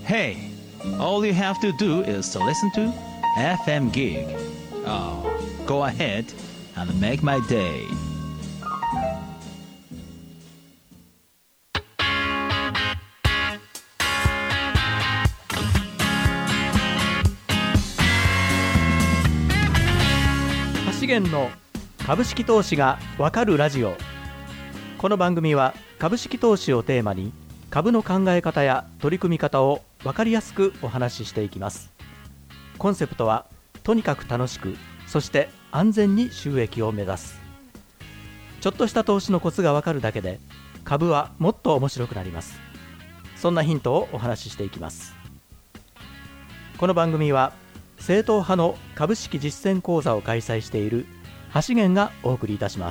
Hey, all you have to do is to listen to FM Gig. Oh, go ahead and make my day. 資源の株式投資がわかるラジオ。この番組は株式投資をテーマに株の考え方や取り組み方を分かりやすくお話ししていきます。コンセプトはとにかく楽しく、そして安全に収益を目指す。ちょっとした投資のコツが分かるだけで株はもっと面白くなります。そんなヒントをお話ししていきます。この番組は正統派の株式実践講座を開催している橋源がお送りいたします。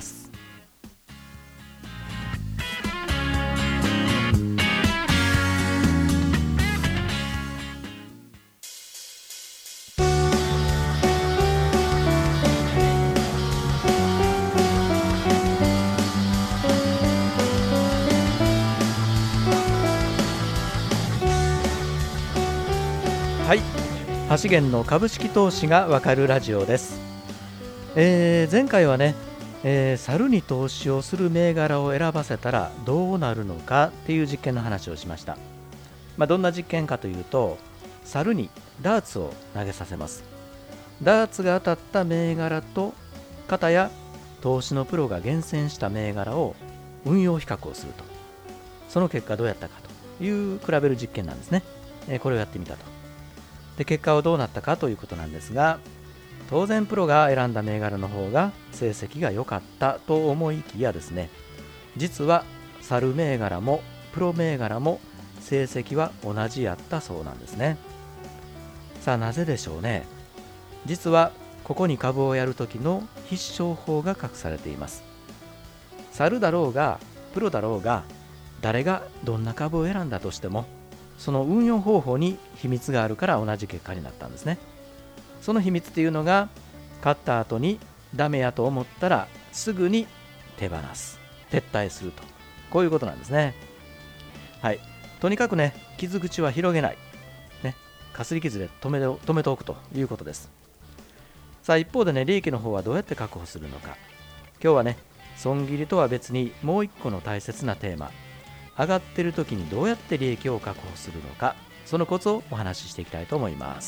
はい、橋源の株式投資がわかるラジオです。前回はね、猿に投資をする銘柄を選ばせたらどうなるのかっていう実験の話をしました。どんな実験かというと、猿にダーツを投げさせます。ダーツが当たった銘柄と片や投資のプロが厳選した銘柄を運用比較をすると、その結果どうやったかという比べる実験なんですね。これをやってみたと。で、結果はどうなったかということなんですが、当然プロが選んだ銘柄の方が成績が良かったと思いきやですね、実は猿銘柄もプロ銘柄も成績は同じやったそうなんですね。さあ、なぜでしょうね。実はここに株をやるときの必勝法が隠されています。猿だろうがプロだろうが、誰がどんな株を選んだとしてもその運用方法に秘密があるから同じ結果になったんですね。その秘密っていうのが、買った後にダメやと思ったらすぐに手放す、撤退すると、こういうことなんですね。はい、とにかくね、傷口は広げない、ね、かすり傷で止めておくということです。さあ、一方でね、利益の方はどうやって確保するのか。今日はね、損切りとは別にもう一個の大切なテーマ、上がっている時にどうやって利益を確保するのか、そのコツをお話ししていきたいと思います。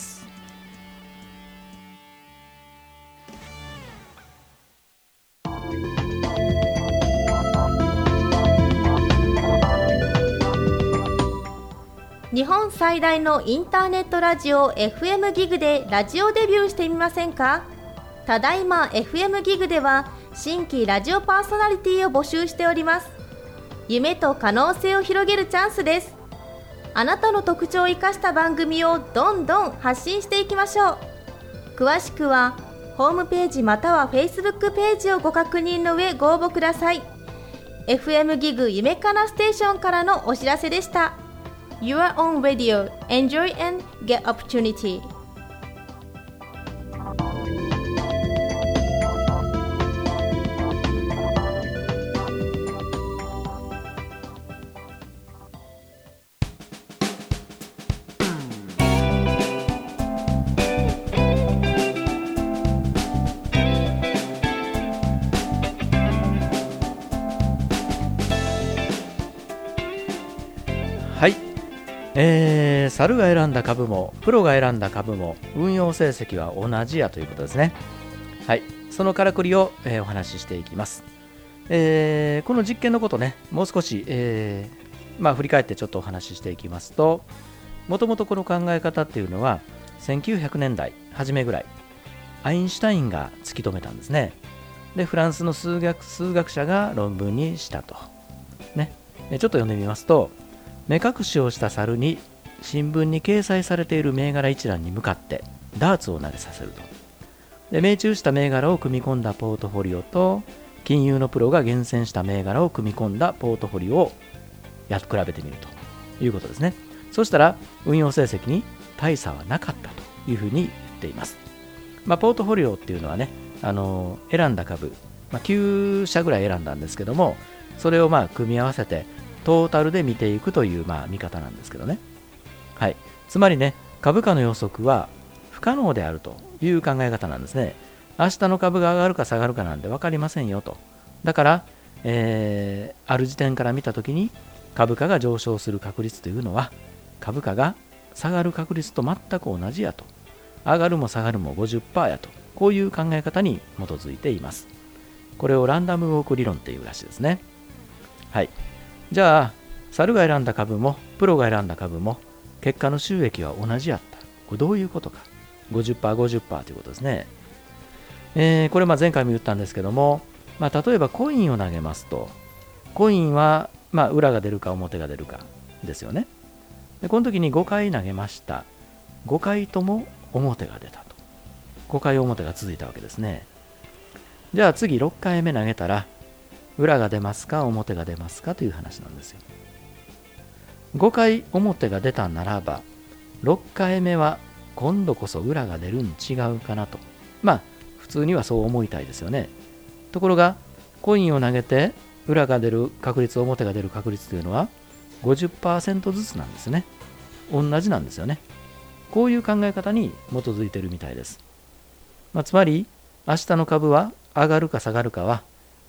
日本最大のインターネットラジオ FM ギグでラジオデビューしてみませんか？ただいま FM ギグでは新規ラジオパーソナリティを募集しております。夢と可能性を広げるチャンスです。あなたの特徴を生かした番組をどんどん発信していきましょう。詳しくはホームページまたは Facebook ページをご確認の上ご応募ください。 FM ギグ夢かなステーションからのお知らせでした。 Your own radio. Enjoy and get opportunity. はい、猿が選んだ株もプロが選んだ株も運用成績は同じやということですね。はい、そのからくりを、お話ししていきます。この実験のことね、もう少し、振り返ってちょっとお話ししていきますと、もともとこの考え方っていうのは1900年代初めぐらい、アインシュタインが突き止めたんですね。で、フランスの数学者が論文にしたと、ね、ちょっと読んでみますと、目隠しをした猿に新聞に掲載されている銘柄一覧に向かってダーツを投げさせると。で、命中した銘柄を組み込んだポートフォリオと金融のプロが厳選した銘柄を組み込んだポートフォリオを比べてみるということですね。そしたら運用成績に大差はなかったというふうに言っています。ポートフォリオっていうのはね、選んだ株、9社ぐらい選んだんですけども、それを組み合わせてトータルで見ていくという見方なんですけどね。 はい、つまりね、株価の予測は不可能であるという考え方なんですね。明日の株が上がるか下がるかなんて分かりませんよと。だから、ある時点から見たときに株価が上昇する確率というのは株価が下がる確率と全く同じやと。上がるも下がるも 50% やと。こういう考え方に基づいています。これをランダムウォーク理論っていうらしいですね。はい。じゃあ、猿が選んだ株もプロが選んだ株も結果の収益は同じやった。これどういうことか。50%、50% ということですね。これ前回も言ったんですけども、例えばコインを投げますと、コインは裏が出るか表が出るかですよね。でこの時に5回投げました。5回とも表が出たと。5回表が続いたわけですね。じゃあ次6回目投げたら裏が出ますか表が出ますかという話なんですよ。5回表が出たならば6回目は今度こそ裏が出るに違うかなと。普通にはそう思いたいですよね。ところがコインを投げて裏が出る確率、表が出る確率というのは 50% ずつなんですね。同じなんですよね。こういう考え方に基づいているみたいです。つまり明日の株は上がるか下がるかは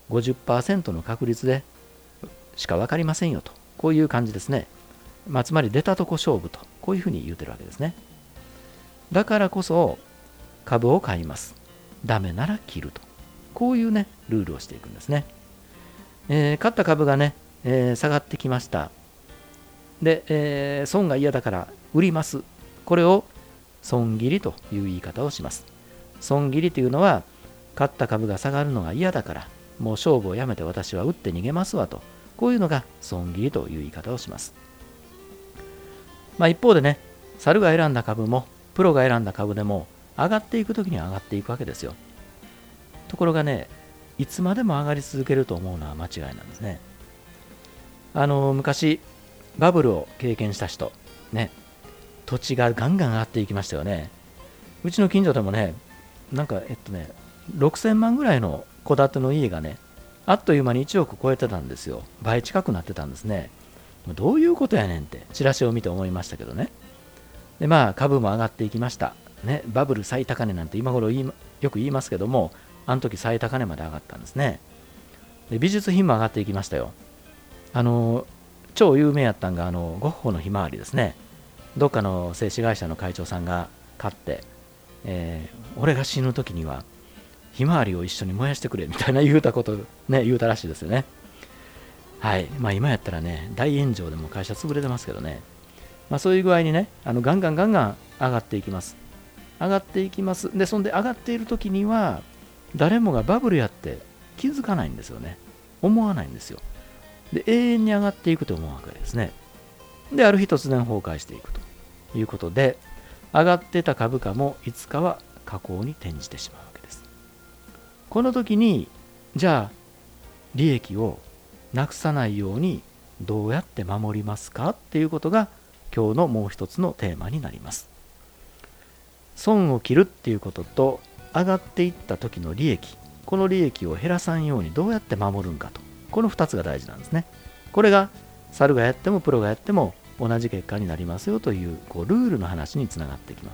50% の確率でしか分かりませんよと。こういう感じですね。つまり出たとこ勝負と。こういうふうに言うてるわけですね。だからこそ株を買います。ダメなら切ると。こういうね、ルールをしていくんですね。買った株がね、下がってきました。で、損が嫌だから売ります。これを損切りという言い方をします。損切りというのは、買った株が下がるのが嫌だから、もう勝負をやめて私は売って逃げますわと。こういうのが損切りという言い方をします。一方でね、猿が選んだ株も、プロが選んだ株でも、上がっていくときには上がっていくわけですよ。ところがね、いつまでも上がり続けると思うのは間違いなんですね。昔、バブルを経験した人、ね、土地がガンガン上がっていきましたよね。うちの近所でもね、6000万ぐらいの戸建ての家がね、あっという間に1億超えてたんですよ。倍近くなってたんですね。どういうことやねんって、チラシを見て思いましたけどね。で、株も上がっていきました。ね、バブル最高値なんて今頃よく言いますけども、あの時最高値まで上がったんですね。で、美術品も上がっていきましたよ。超有名やったんがゴッホのひまわりですね。どっかの製紙会社の会長さんが買って、俺が死ぬ時にはひまわりを一緒に燃やしてくれみたいな言うたらしいですよね。はい。今やったらね、大炎上でも会社潰れてますけどね。そういう具合にね、ガンガン上がっていきます。上がっていきます。で、そんで上がっている時には誰もがバブルやって気づかないんですよね。思わないんですよ。で、永遠に上がっていくと思うわけですね。で、ある日突然崩壊していくということで、上がってた株価もいつかは下降に転じてしまうわけです。この時に、じゃあ利益をなくさないようにどうやって守りますかっていうことが今日のもう一つのテーマになります。損を切るっていうことと、上がっていった時の利益、この利益を減らさんようにどうやって守るんかと、この2つが大事なんですね。これが猿がやってもプロがやっても同じ結果になりますよという、ルールの話につながってきます。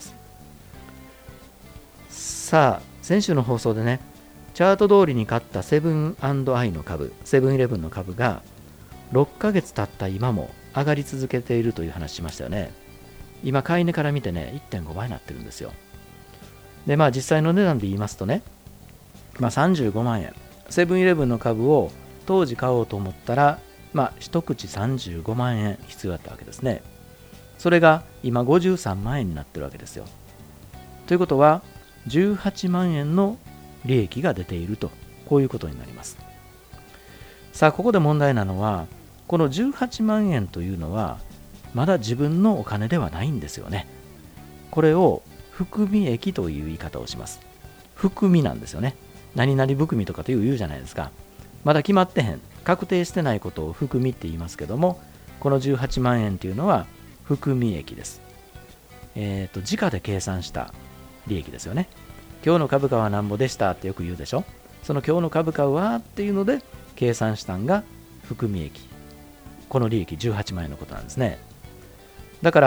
さあ、先週の放送でね、チャート通りに買ったセブン&アイの株、セブンイレブンの株が6ヶ月経った今も上がり続けているという話しましたよね。今買い値から見てね、 1.5 倍になってるんですよ。で、実際の値段で言いますとね、35万円、セブンイレブンの株を当時買おうと思ったら、一口35万円必要だったわけですね。それが今53万円になってるわけですよ。ということは18万円の利益が出ていると、こういうことになります。さあ、ここで問題なのは、この18万円というのはまだ自分のお金ではないんですよね。これを含み益という言い方をします。含みなんですよね。何々含みとかと言うじゃないですか。まだ決まってへん、確定してないことを含みって言いますけども、この18万円というのは含み益です。時価で計算した利益ですよね。今日の株価はなんぼでしたってよく言うでしょ。その今日の株価はっていうので計算したんが含み益。この利益18万円のことなんですね。だから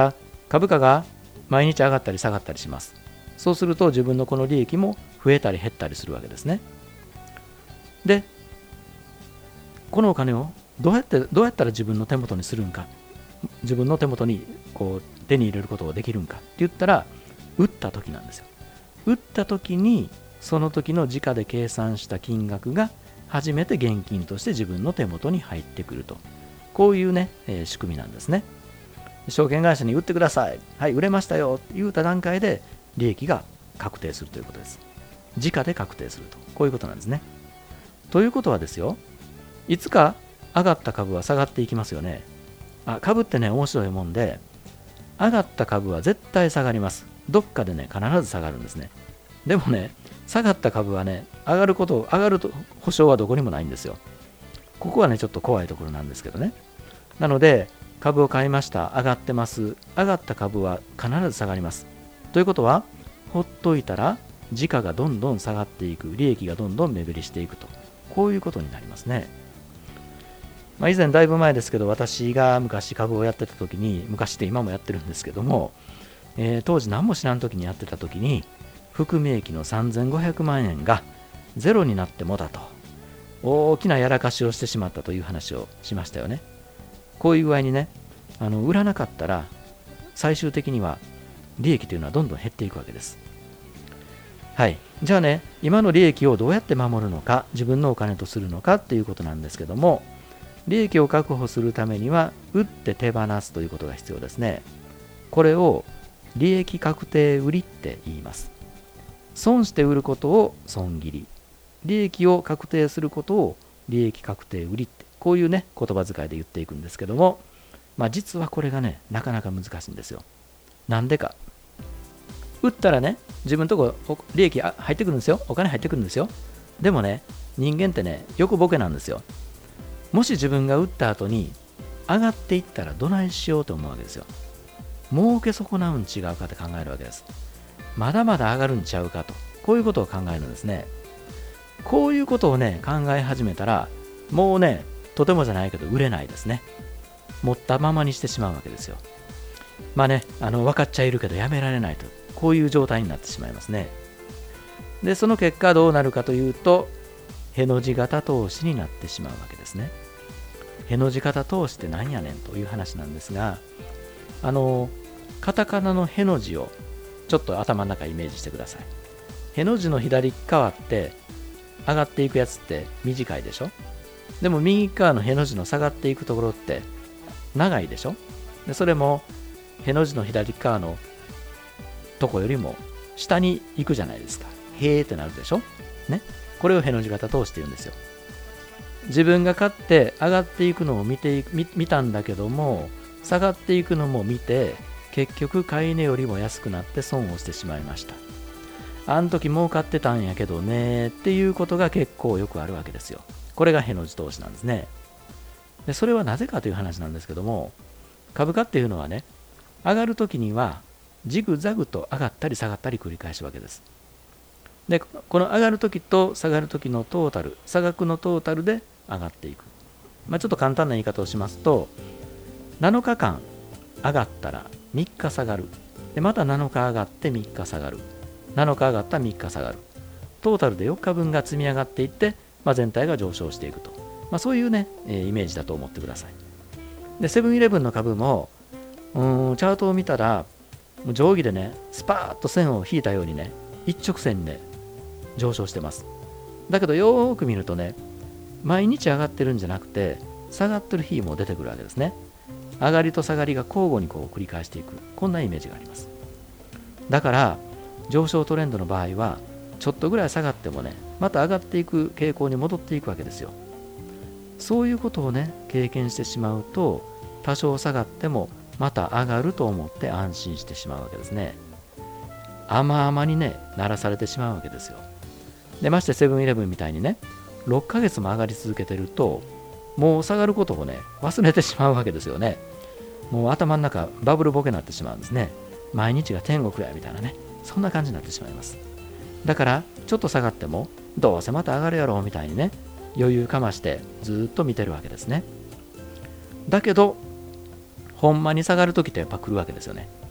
株価が毎日上がったり下がったりします。そうすると自分のこの利益も増えたり減ったりするわけですね。で、このお金をどうやったら自分の手元にするんか、自分の手元にこう手に入れることができるんかって言ったら、売った時なんですよ。売った時にその時の時価で計算した金額が初めて現金として自分の手元に入ってくると、こういうね、仕組みなんですね。証券会社に売ってください、はい、売れましたよって言った段階で利益が確定するということです。時価で確定すると、こういうことなんですね。ということはですよ、いつか上がった株は下がっていきますよね。株ってね、面白いもんで、上がった株は絶対下がります。どっかでね、必ず下がるんですね。でもね、下がった株はね、上がると保証はどこにもないんですよ。ここはね、ちょっと怖いところなんですけどね。なので、株を買いました、上がってます。上がった株は必ず下がります。ということは、ほっといたら時価がどんどん下がっていく、利益がどんどん目減りしていくと、こういうことになりますね。以前だいぶ前ですけど、私が昔株をやってた時に、昔って今もやってるんですけども、当時何も知らん時にやってた時に、含み益の3500万円がゼロになってもだと、大きなやらかしをしてしまったという話をしましたよね。こういう具合にね、売らなかったら最終的には利益というのはどんどん減っていくわけです。はい、じゃあね、今の利益をどうやって守るのか、自分のお金とするのかっていうことなんですけども、利益を確保するためには売って手放すということが必要ですね。これを利益確定売りって言います。損して売ることを損切り、利益を確定することを利益確定売りって、こういうね、言葉遣いで言っていくんですけども、実はこれがね、なかなか難しいんですよ。なんでか。売ったらね、自分のとこ利益入ってくるんですよ。お金入ってくるんですよ。でもね、人間ってね、よくボケなんですよ。もし自分が売った後に上がっていったらどないしようと思うわけですよ。儲け損なうん違うかって考えるわけです。まだまだ上がるんちゃうかと、こういうことを考えるんですね。こういうことをね、考え始めたら、もうね、とてもじゃないけど売れないですね。持ったままにしてしまうわけですよ。分かっちゃいるけどやめられないと、こういう状態になってしまいますね。で、その結果どうなるかというと、への字型投資になってしまうわけですね。への字型投資って何やねんという話なんですが、カタカナのへの字をちょっと頭の中イメージしてください。への字の左側って上がっていくやつって短いでしょ。でも右側のへの字の下がっていくところって長いでしょ。でそれもへの字の左側のとこよりも下に行くじゃないですか。へーってなるでしょね。これをへの字型投資って言うんですよ。自分が買って上がっていくのを見たんだけども、下がっていくのも見て、結局買い値よりも安くなって損をしてしまいました。あの時儲かってたんやけどねっていうことが結構よくあるわけですよ。これがへの字投資なんですね。でそれはなぜかという話なんですけども、株価っていうのはね、上がる時にはジグザグと上がったり下がったり繰り返すわけです。でこの上がる時と下がる時のトータル、差額のトータルで上がっていく。ちょっと簡単な言い方をしますと、7日間上がったら3日下がる。でまた7日上がって3日下がる。7日上がったら3日下がる。トータルで4日分が積み上がっていって、全体が上昇していくと。そういうね、イメージだと思ってください。で、セブンイレブンの株も、チャートを見たら、定規でね、スパーッと線を引いたようにね、一直線にね、上昇してます。だけどよーく見るとね、毎日上がってるんじゃなくて、下がってる日も出てくるわけですね。上がりと下がりが交互にこう繰り返していく、こんなイメージがあります。だから上昇トレンドの場合はちょっとぐらい下がってもね、また上がっていく傾向に戻っていくわけですよ。そういうことをね、経験してしまうと、多少下がってもまた上がると思って安心してしまうわけですね。甘々にね、鳴らされてしまうわけですよ。でましてセブンイレブンみたいにね、6ヶ月も上がり続けてると、もう下がることをね、忘れてしまうわけですよね。もう頭の中バブルボケになってしまうんですね。毎日が天国やみたいなね、そんな感じになってしまいます。だからちょっと下がってもどうせまた上がるやろうみたいにね、余裕かましてずっと見てるわけですね。だけどほんまに下がるときってやっぱ来るわけですよね。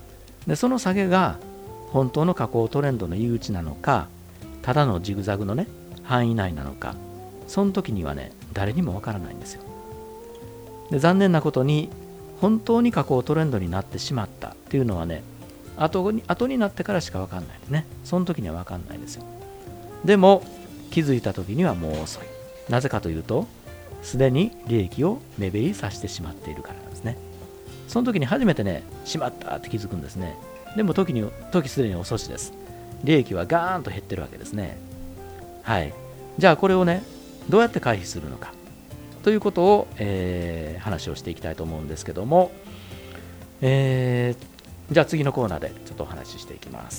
でその下げが本当の下降トレンドの入り口なのか、ただのジグザグのね範囲内なのか、その時にはね誰にもわからないんですよ。で残念なことに本当に下降トレンドになってしまったっていうのはね、後になってからしかわかんないですね。その時にはわかんないですよ。でも気づいた時にはもう遅い。なぜかというと、すでに利益を目減りさせてしまっているからなんですね。その時に初めてね、しまったって気づくんですね。でも時すでに遅しです。利益はガーンと減ってるわけですね。はい。じゃあこれをね、どうやって回避するのかということを、話をしていきたいと思うんですけども、じゃあ次のコーナーでちょっとお話ししていきます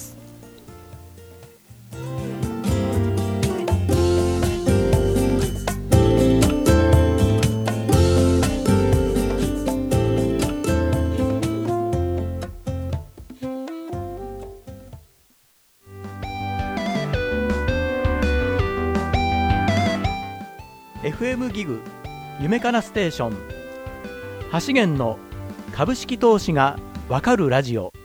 。FM ギグ夢かなステーション、橋源の株式投資がわかるラジオ。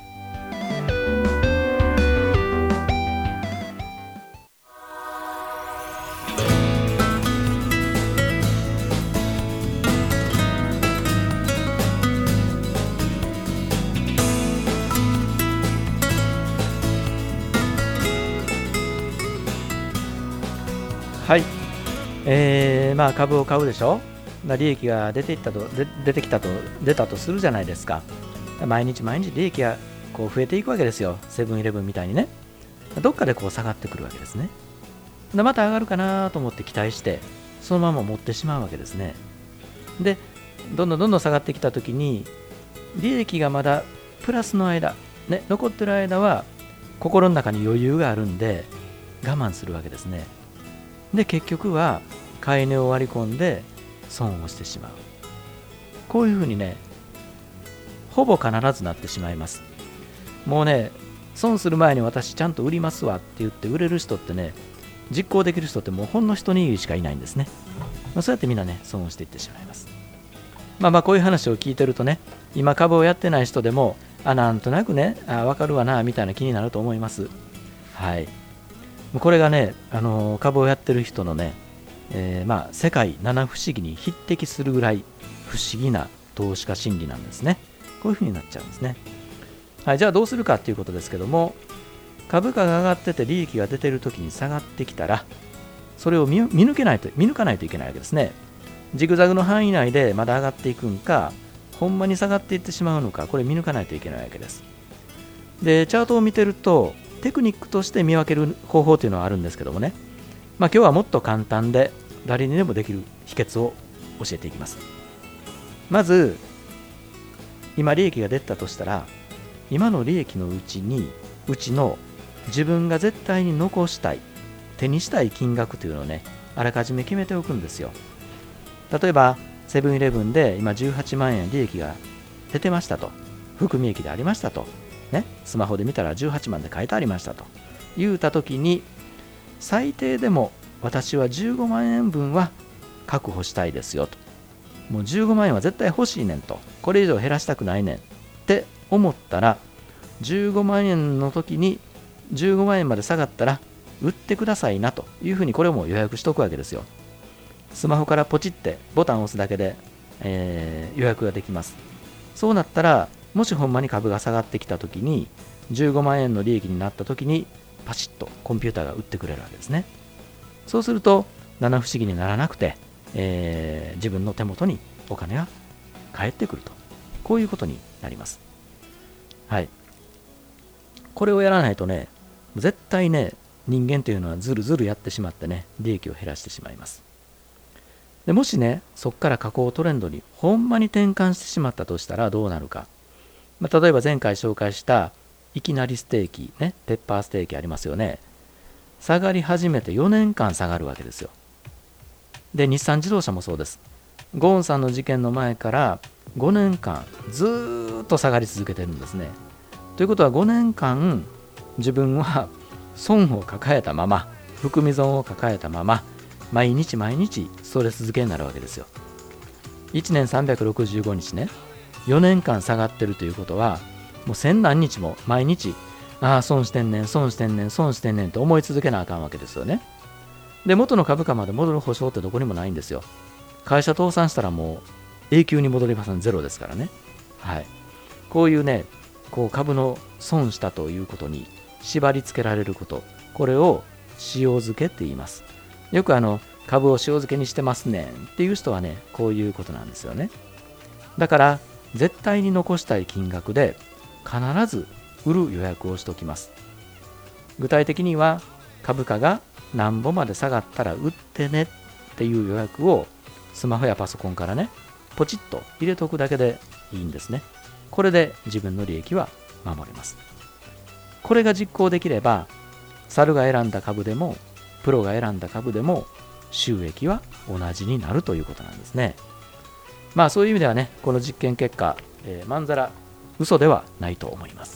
はい、株を買うでしょ。利益が出たとするじゃないですか。毎日利益がこう増えていくわけですよ。セブンイレブンみたいにね。どっかでこう下がってくるわけですね。でまた上がるかなと思って期待してそのまま持ってしまうわけですね。でどんどん下がってきた時に、利益がまだプラスの間、ね、残ってる間は心の中に余裕があるんで我慢するわけですね。で結局は買い値を割り込んで損をしてしまう。こういうふうにね、ほぼ必ずなってしまいます。もうね、損する前に私ちゃんと売りますわって言って売れる人ってね、実行できる人ってもうほんの一握りしかいないんですね。そうやってみんなね、損をしていってしまいます。こういう話を聞いてるとね、今株をやってない人でもなんとなくね、わかるわなみたいな気になると思います。はい。これがね、株をやってる人のね、世界七不思議に匹敵するぐらい不思議な投資家心理なんですね。こういうふうになっちゃうんですね。はい、じゃあどうするかということですけども、株価が上がってて利益が出てるときに下がってきたら、それを見抜かないといけないわけですね。ジグザグの範囲内でまだ上がっていくんか、ほんまに下がっていってしまうのか、これ見抜かないといけないわけです。でチャートを見てるとテクニックとして見分ける方法というのはあるんですけどもね、今日はもっと簡単で誰にでもできる秘訣を教えていきます。まず今利益が出たとしたら、今の利益のうちの自分が絶対に残したい、手にしたい金額というのをね、あらかじめ決めておくんですよ。例えばセブンイレブンで今18万円利益が出てましたと、含み益でありましたとね、スマホで見たら18万で書いてありましたと言うたときに、最低でも私は15万円分は確保したいですよと、もう15万円は絶対欲しいねんと、これ以上減らしたくないねんって思ったら、15万円の時に15万円まで下がったら売ってくださいなというふうに、これも予約しとくわけですよ。スマホからポチってボタンを押すだけで、予約ができます。そうなったら、もしほんまに株が下がってきた時に15万円の利益になった時にパシッとコンピューターが売ってくれるわけですね。そうすると七不思議にならなくて、自分の手元にお金が返ってくると、こういうことになります。はい。これをやらないとね、絶対ね、人間というのはずるずるやってしまってね、利益を減らしてしまいます。でもしね、そこから下降トレンドにほんまに転換してしまったとしたらどうなるか。例えば前回紹介したいきなりステーキね、ペッパーステーキありますよね。下がり始めて4年間下がるわけですよ。で日産自動車もそうです。ゴーンさんの事件の前から5年間ずーっと下がり続けてるんですね。ということは5年間自分は損を抱えたまま、含み損を抱えたまま、毎日ストレス漬けになるわけですよ。1年365日ね、4年間下がってるということは、 もう千何日も毎日損してんねん損してんねん損してんねんと思い続けなあかんわけですよね。で元の株価まで戻る保証ってどこにもないんですよ。会社倒産したらもう永久に戻りません。ゼロですからね。はい、こういうねこう株の損したということに縛り付けられること、これを塩漬けって言います。よく株を塩漬けにしてますねんっていう人はねこういうことなんですよね。だから絶対に残したい金額で必ず売る予約をしておきます。具体的には株価が何ぼまで下がったら売ってねっていう予約をスマホやパソコンからねポチッと入れておくだけでいいんですね。これで自分の利益は守れます。これが実行できれば猿が選んだ株でもプロが選んだ株でも収益は同じになるということなんですね。まあそういう意味ではねこの実験結果、まんざら嘘ではないと思います。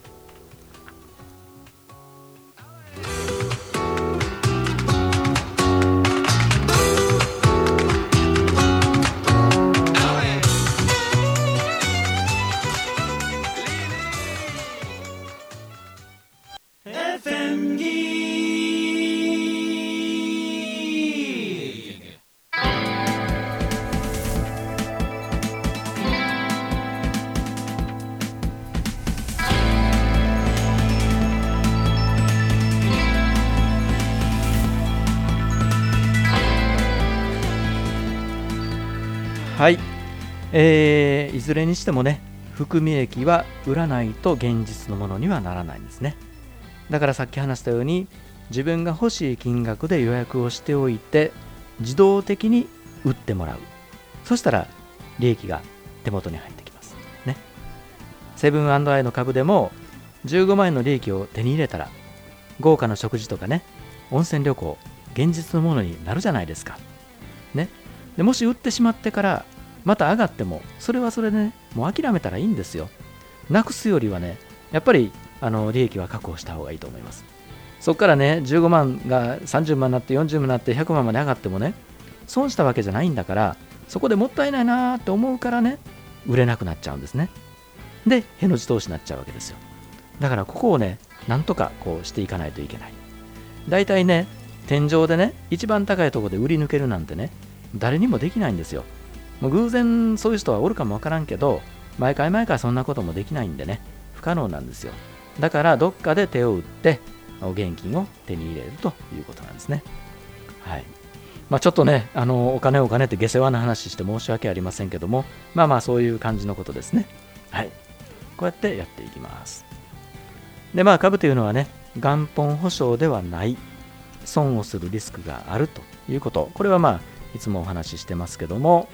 はい、いずれにしてもね含み益は売らないと現実のものにはならないんですね。だからさっき話したように自分が欲しい金額で予約をしておいて自動的に売ってもらう。そしたら利益が手元に入ってきますね。セブン&アイの株でも15万円の利益を手に入れたら豪華な食事とかね温泉旅行現実のものになるじゃないですかね。でもし売ってしまってからまた上がってもそれはそれでねもう諦めたらいいんですよ。なくすよりはねやっぱり利益は確保した方がいいと思います。そこからね15万が30万になって40万になって100万まで上がってもね損したわけじゃないんだから、そこでもったいないなって思うからね売れなくなっちゃうんですね。でへの字投資になっちゃうわけですよ。だからここをねなんとかこうしていかないといけない。だいたいね天井でね一番高いところで売り抜けるなんてね誰にもできないんですよ。もう偶然そういう人はおるかもわからんけど毎回そんなこともできないんでね不可能なんですよ。だからどっかで手を打って現金を手に入れるということなんですね。はい。ちょっとねお金って下世話な話して申し訳ありませんけどもそういう感じのことですね。はい。こうやってやっていきます。で株というのはね元本保証ではない損をするリスクがあるということ、これはいつもお話ししてますけども、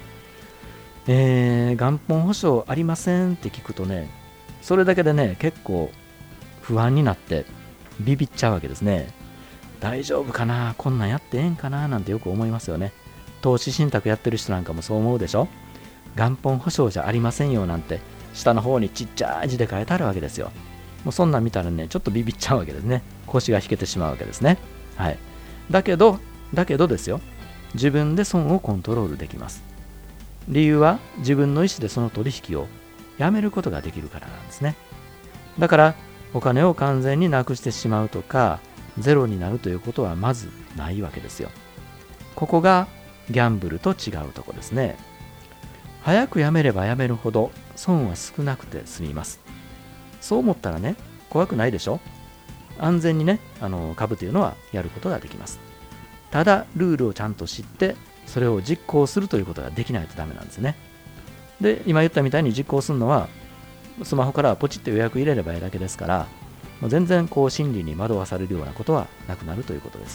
元本保証ありませんって聞くとねそれだけでね結構不安になってビビっちゃうわけですね。大丈夫かなこんなんやってええんかななんてよく思いますよね。投資信託やってる人なんかもそう思うでしょ。元本保証じゃありませんよなんて下の方にちっちゃい字で書いてあるわけですよ。もうそんなん見たらねちょっとビビっちゃうわけですね。腰が引けてしまうわけですね。はい。だけどですよ、自分で損をコントロールできます。理由は自分の意思でその取引をやめることができるからなんですね。だからお金を完全になくしてしまうとかゼロになるということはまずないわけですよ。ここがギャンブルと違うところですね。早くやめればやめるほど損は少なくて済みます。そう思ったらね怖くないでしょ。安全にね株というのはやることができます。ただルールをちゃんと知ってそれを実行するということができないとダメなんですね。で今言ったみたいに実行するのはスマホからポチッと予約入れればいいだけですから、もう全然心理に惑わされるようなことはなくなるということです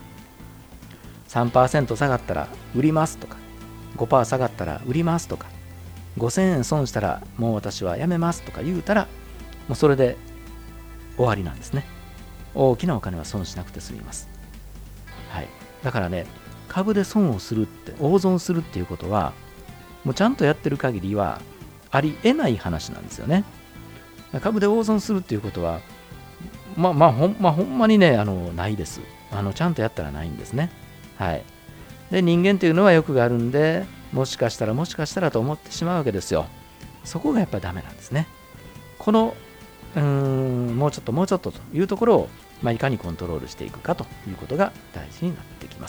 。3% 下がったら売りますとか 5% 下がったら売りますとか5000円損したらもう私はやめますとか言うたらもうそれで終わりなんですね。大きなお金は損しなくて済みます。はい。だからね株で損をするって大損するっていうことはもうちゃんとやってる限りはありえない話なんですよね。株で大損するっていうことはほんまにねないです。ちゃんとやったらないんですね。はい。で人間っていうのは欲があるんでもしかしたらと思ってしまうわけですよ。そこがやっぱりダメなんですね。 このもうちょっとというところを、いかにコントロールしていくかということが大事になってきます。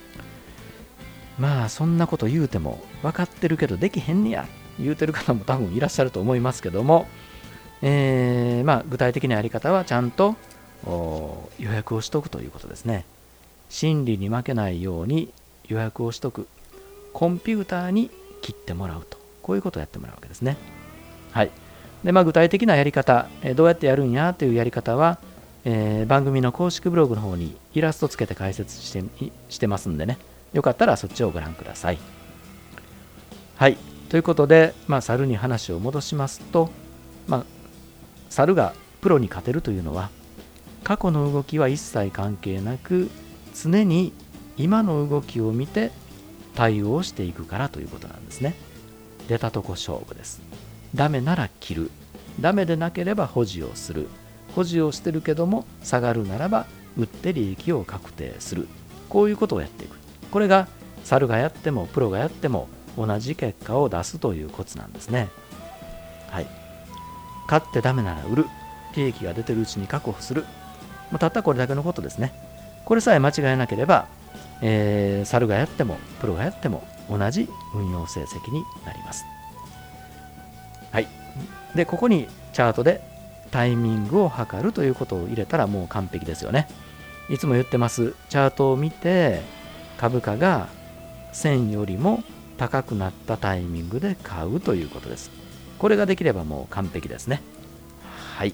そんなこと言うても分かってるけどできへんねや言うてる方も多分いらっしゃると思いますけども、具体的なやり方はちゃんと予約をしとくということですね。心理に負けないように予約をしとく、コンピューターに切ってもらうと、こういうことをやってもらうわけですね。はい。で、具体的なやり方、どうやってやるんやというやり方は、番組の公式ブログの方にイラストつけて解説してますんでね、よかったらそっちをご覧ください。はい。ということで、猿に話を戻しますと、猿がプロに勝てるというのは、過去の動きは一切関係なく、常に今の動きを見て対応していくからということなんですね。出たとこ勝負です。ダメなら切る、ダメでなければ保持をする、保持をしてるけども下がるならば売って利益を確定する、こういうことをやっていく。これが猿がやってもプロがやっても同じ結果を出すというコツなんですね。はい。買ってダメなら売る、利益が出てるうちに確保する、たったこれだけのことですね。これさえ間違えなければ、猿がやってもプロがやっても同じ運用成績になります。はい。で、ここにチャートでタイミングを測るということを入れたらもう完璧ですよね。いつも言ってます。チャートを見て株価が線よりも高くなったタイミングで買うということです。これができればもう完璧ですね。はい。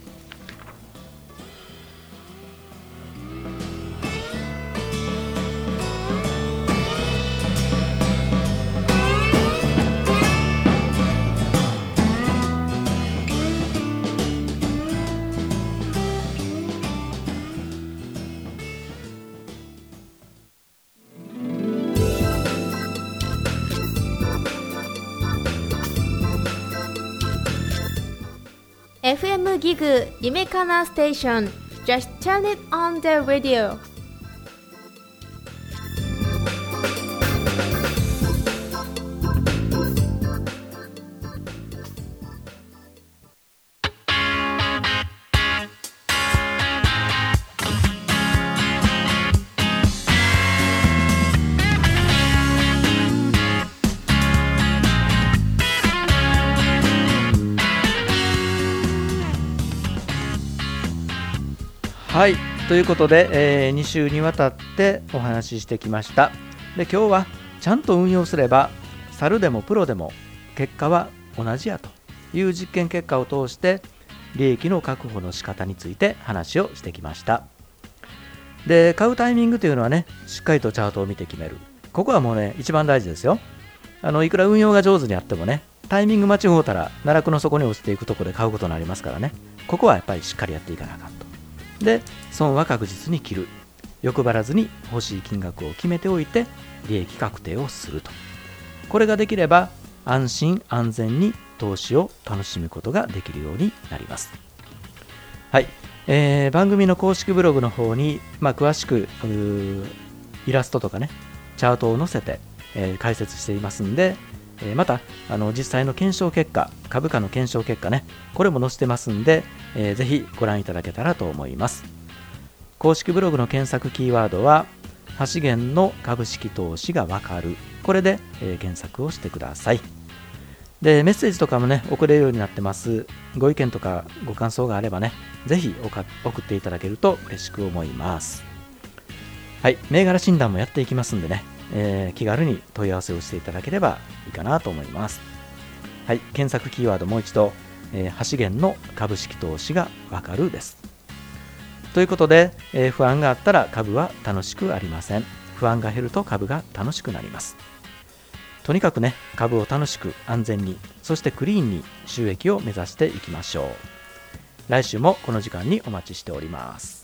FM ギグ夢かなステーション Just turn it on the radio。 はい。ということで、2週にわたってお話ししてきました。で、今日はちゃんと運用すれば猿でもプロでも結果は同じやという実験結果を通して利益の確保の仕方について話をしてきました。で、買うタイミングというのはね、しっかりとチャートを見て決める。ここはもうね、一番大事ですよ。いくら運用が上手にあってもね、タイミング間違うたら奈落の底に落ちていくところで買うことになりますからね、ここはやっぱりしっかりやっていかなあかんと。で、損は確実に切る、欲張らずに欲しい金額を決めておいて利益確定をすると。これができれば安心安全に投資を楽しむことができるようになります。はい。番組の公式ブログの方に、詳しくイラストとかね、チャートを載せて、解説していますんで、また実際の検証結果、株価の検証結果ね、これも載せてますんで、ぜひご覧いただけたらと思います。公式ブログの検索キーワードは橋源の株式投資がわかる、これで、検索をしてください。で、メッセージとかもね、送れるようになってます。ご意見とかご感想があればね、ぜひ送っていただけると嬉しく思います。はい。銘柄診断もやっていきますんでね、気軽に問い合わせをしていただければいいかなと思います。はい。検索キーワードもう一度、橋源の株式投資がわかるです。ということで、不安があったら株は楽しくありません。不安が減ると株が楽しくなります。とにかくね、株を楽しく安全に、そしてクリーンに収益を目指していきましょう。来週もこの時間にお待ちしております。